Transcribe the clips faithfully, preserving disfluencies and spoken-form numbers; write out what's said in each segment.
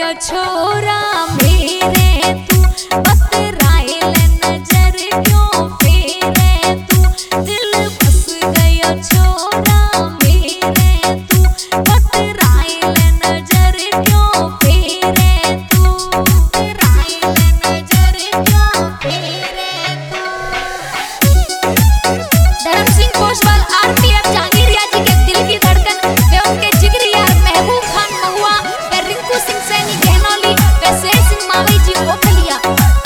गयो छोरा मेरे तू बतराइल नजर क्यों फेरे तू दिल बस गयो छोरा मेरे तू बतराइल नजर क्यों फेरे तू बतराइल नजर क्यों फेरे तू। धर्म सिंह कोशवाल आरपीएफ जहांगीरिया जी के दिल की धड़कन वे उनके जिगरी यार महबूब खान महुआ वे रिंकू सिंह सैनी गहनौली वे शेर सिंह मावी जी ओखलिया।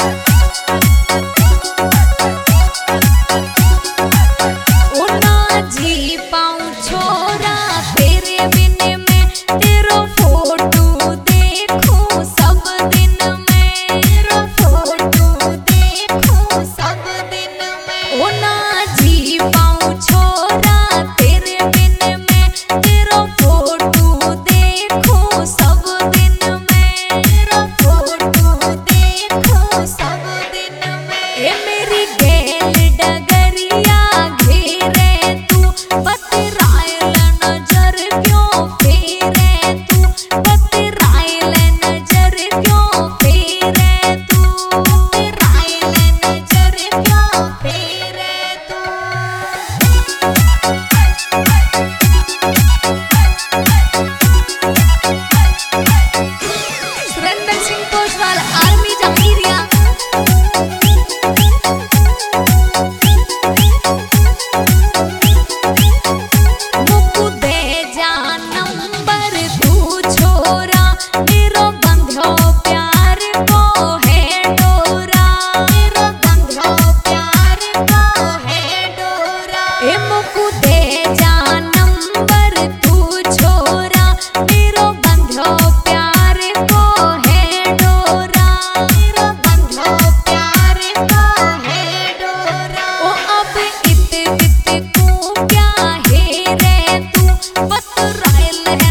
ओ ना जी पाऊं छोरा तेरे बिन मैं तेरो फोटो देखूं सब दिन मैं तेरो फोटो देखूं सब दिन मैं। ओ ना जी पाऊं छोरा तेरे बिन मैं तेरो फोटो देखूं सब दिन मैं तेरो फोटो देखूं सब दिन मैं। ए मेरी गैल डगरिया घेरे तू बतराइल नजर क्यों फेरे तू बतराइल नजर क्यों फेरे तू बतराइल नजर क्यों फेरे तू। सुरेंद्र सिंह कोशवाल आर्मी जहांगीरिया। मुकु दे जा नंबर तू छोरा मेरो बंधो प्यार को है डोरा मेरो बंधो प्यार को है डोरा। ए मुकु दे जा नंबर तू छोरा मेरो बंधो प्यार को है डोरा मेरो बंधो प्यार को है डोरा। ओ अब इत बित को क्या है रे तू बतराइल है